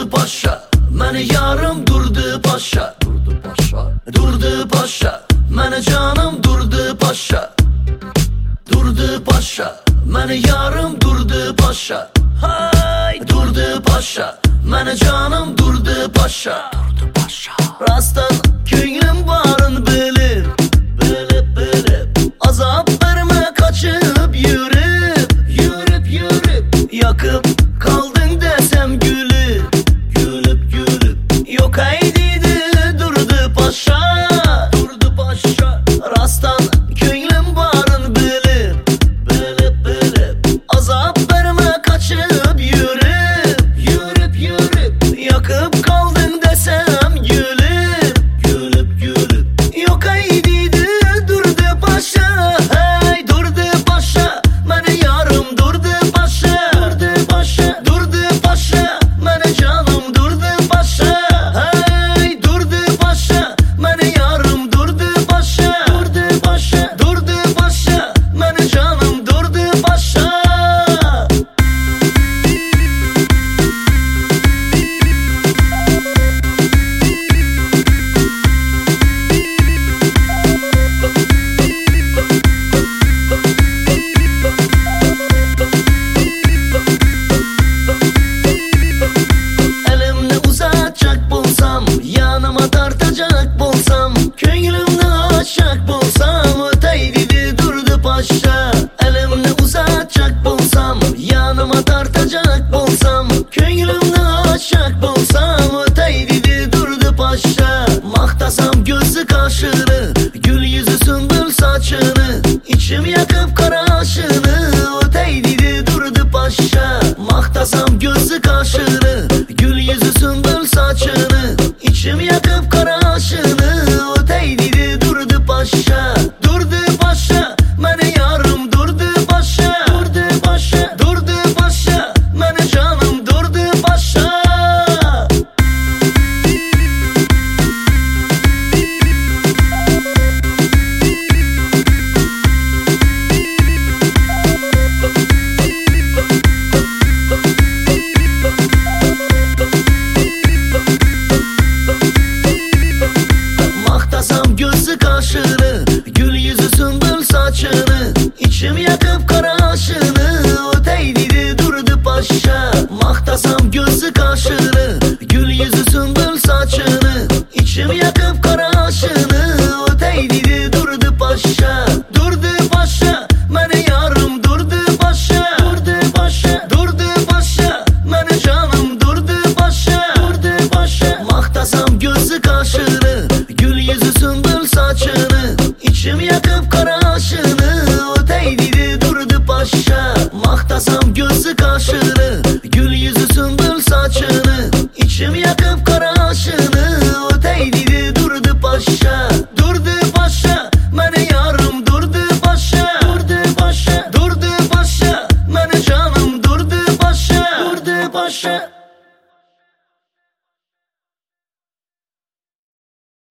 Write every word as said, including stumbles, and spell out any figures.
durdu paşa, məni yarım durdu paşa. Durdu paşa, durdu paşa, məni canım durdu paşa. Durdu paşa, məni yarım durdu paşa. Hay, durdu paşa, məni canım durdu paşa. Durdu paşa. Rastdan köyüm varın bilib, bilib bilib, azap verme kaçıp yürüp, yürüp yürüp, yakıp kaldın desem gülüp, gülüp gülüp. Yok eydiydi durdu paşa, durdu paşa. Rastdan köyüm varın bilib, bilib bilib, azap verme kaçıp yürüp, yürüp yürüp, yakıp kaldın desem gülüp, gülüp gülüp. Yok eydiydi durdu paşa, hey durdu paşa, məni yarım durdu paşa. Durdu paşa, durdu paşa, məni canım durdu paşa. Hey durdu paşa, məni yarım durdu paşa. Durdu paşa, durdu paşa, məni canım durdu paşa. Elimni uzatacak bulsam, yanıma tartacak bulsam, köyümde aşak bulsam, öteydi durdu paşa. Elimni uzatacak bulsam, yanıma tartacak bulsam, köyümde aşak bulsam, öteydi durdu paşa. Maktasam gözü kaşını, gül yüzü sümbül saçını, içim yakıp kara aşını, öteydi durdu paşa. Maktasam gözü kaşını,